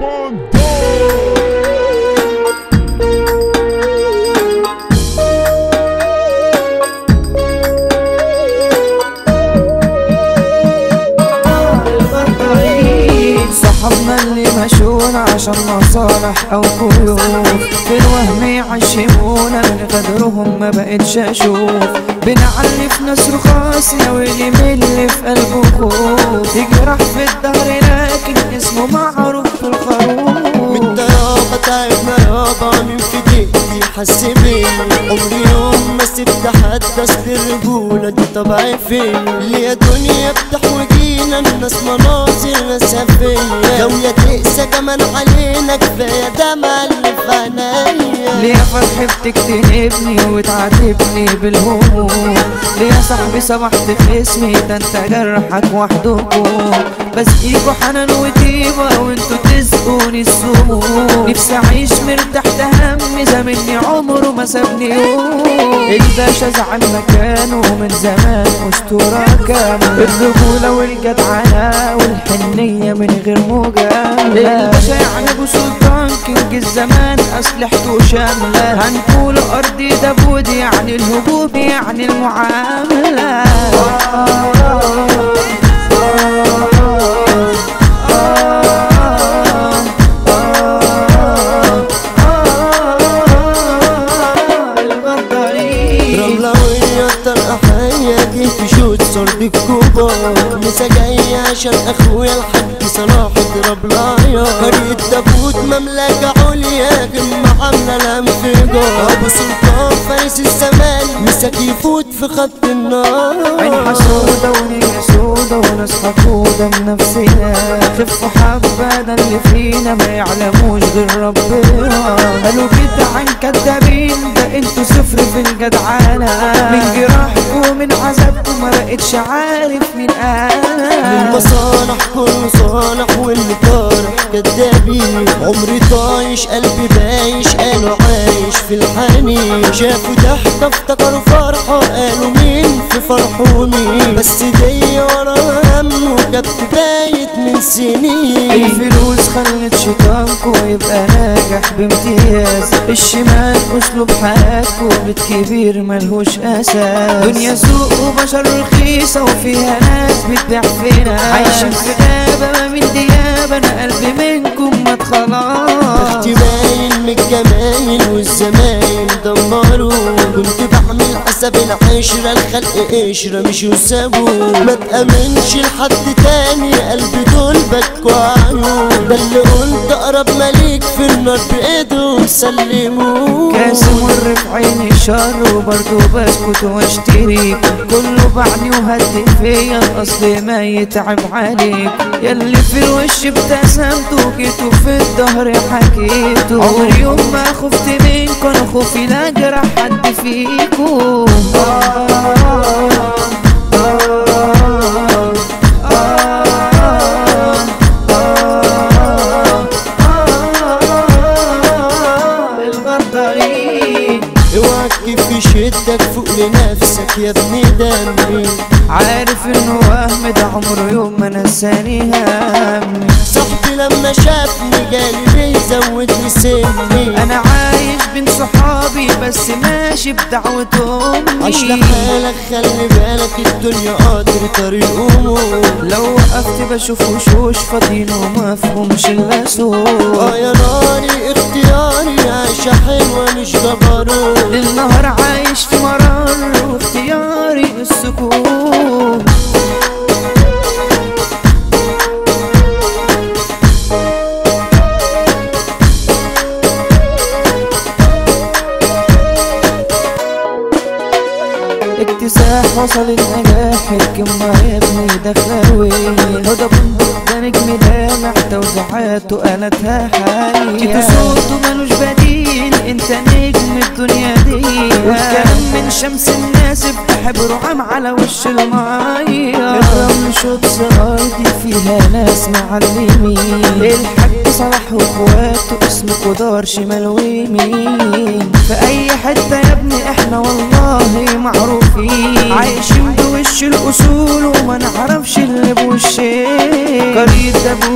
صحابنا اللي مشونا عشان مصالح او قيود، في الوهم يعشمونا من غدرهم ما بقتش اشوف. بنعلي في ناس رخاص واللي ملي في قلبه خوف، يجرح في الدهر لكن اسمه معروف في الخروف. من يابا تعبنا يابا من في دقيقتي حس بيا، عمري يوم ما سبت حد اصل الرجولة دي طبعي فيا. ليه دنيا بتحوجينا الناس مناظر ناسها فيا، لو يا تقسى كمان علينا كفاية دمع اللي في عينيا. ليه يا فرحي بتكتنبني وتعاتبني بالهموم، ليه يا صاحبي سمحت في اسمي ده انت جرحك وحدكم. بسقيكوا حنان وطيبة وانتوا تسقوني السموم، نفسي اعيش مرتاح ده هم زمني عمره ما سابني يوم. الباشا زعل مكانه من زمان اسطورة كاملة، الرجولة والجدعنة والحنية من غير مجاملة. الباشا يعني ابو سلطان كينج الزمان اسلحته شاملة، هنقول ارضي داوود يعني الهبوب يعني المعاملة. صرت الكوبار مسا جاي عشان اخويا الحاج صلاح اضرب لايا. قرية تابوت مملكة عليا قمة عاملة الانفجار، ابو سلطان فارس الزمان مساك يفوت في خط النار. عين حسودة ونية سودة وناس حقودة من نفسنا، خفوا حبة ده اللي فينا ما يعلموش غير ربنا. قالوا كده عن كدابين ده انتوا صفر في الجدعانة، من جراحكم من عذابكم ما بقتش عارف مين انا. للمصالح كله صالح واللي طارح كدابين، عمري طايش قلبي بايش قالوا عايش في الحنين. شافوا ضحكة افتكروا فرحة قالوا مين في فرحه ومين، بس دي ورا هم وجبت بايت من سنين. الفلوس خلت شيطانكو يبقى ناجح بامتياز، الشمال اسلوب حياتكو بيت كبير ملهوش اساس. دنيا سوق وبشر رخيصة وفيها ناس بتبيع فينا، عايشين في غابة ما من ديابة انا قلبي منكم مات خلاص. اختي باين من الجمايل والزمايل دمروا، كنت بعمل حسب العشرة الخلق قشرة مش يسابوا. ما تأمنش لحد تاني قلبي دول بكوا عيون، ده اللي قلت اقرب مليك في النار بايده سلموه. كاس مر في عيني شر وبرضه بسكت واشتريك، كله باعني وهدي فيا الاصل ما يتعب عليك. ياللي في الوش ابتسمتوا جيتوا في الظهر حكيتوا، عمري يوم ما خفت منكم انا خوفي لا جرح حد فيكم. في شدك فوق لنفسك يا ابني دمي، عارف انه وهم ده عمره يوم ما نساني همي. صاحبي لما شافني جالي بيزودني سني، انا عايش بين صحابي بس ماشي بدعوة امي. عيش لحالك خلي بالك الدنيا قادر طريق امور، لو وقفت بشوف وشوش فاضيين ومفهومش الا صوت. يا ناري اختياري عايشة حلوة مش جبروت، النهار عايش في مرار واختياري السكون. اكتساح وصل النجاح الكلمة يا ابني داخلة وين، هدى بندق ده نجم لامع توزيعاته قالتها حي. كده صوته ملوش بديل انت نجم الدنيا دي، والكلام من شمس الناس بحبره عام على وش المية. الرمل شوتس ارضي فيها ناس معلمين، الحاج صلاح واخواته اسمه دار شمال ويمين. في اي حتة يا ابني احنا والله معروفين، عايشين بوش الاصول وما نعرفش اللي بوشين. قرية داوود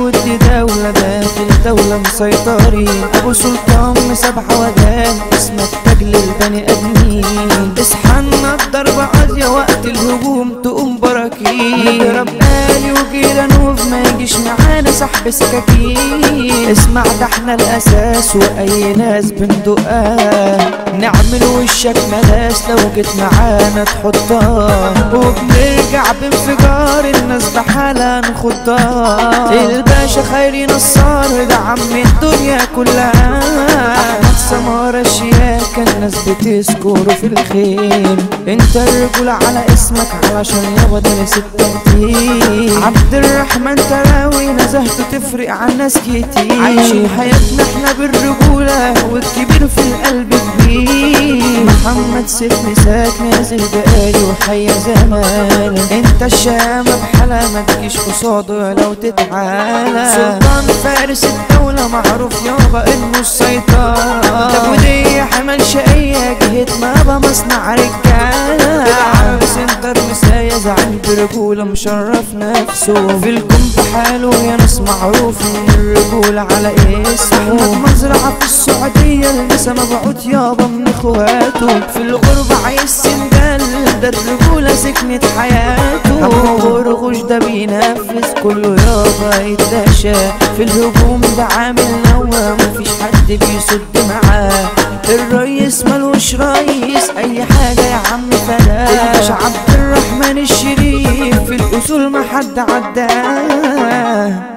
دولة داخل دولة مسيطرين، ابو سلطان مسابحة وجان اسمك تاج للبني ادمين. اصحى الضربة قاضية وقت الهجوم تقوم براكين، نضرب آلي وجيرانوف ما يجيش معانا سحب سكاكين. اسمع ده احنا الاساس واي ناس بندقها، نعمل وشك ملاس لو جيت معانا تحطها، وبنرجع بانفجار الناس بحالها نخضها. الباشا خيري نصار ده عم الدنيا كلها، احمد سمارة شياكة الناس بتذكره في الخير. انت الرجولة على اسمك علشان يابا دارس التقدير. عبد الرحمن تراوي نزهته تفرق عن ناس كتير، عايشين حياتنا احنا بالرجولة والكبير في القلب كبير. محمد سيف مساك نازل بقالي وحيا زمان، انت الشامة بحالة ما تجيش قصاده لو تتعالى. سلطان فارس الدولة معروف يابا انه السيطرة، ده ودي حمل شقية جهة مابا مصنع رجالة. العرب سنتر مسايا زعيم برجولة مشرف نفسه، في الكون بحاله يا ناس معروف من الرجولة على اسمه. احمد مزرعة في السعودية المسا مبعوت يابا من اخواته، في الغربة عايز سندال ده الرجولة سكنت حياته. ابو غرغوش ده بينفذ كله يابا يتلاشى، في الهجوم ده عامل نوى مفيش حد بيصد معاه. الريس ملوش ريس اي حاجة يا عم فلا، الباشا عبد الرحمن الشريف في الاصول ما حد عداه.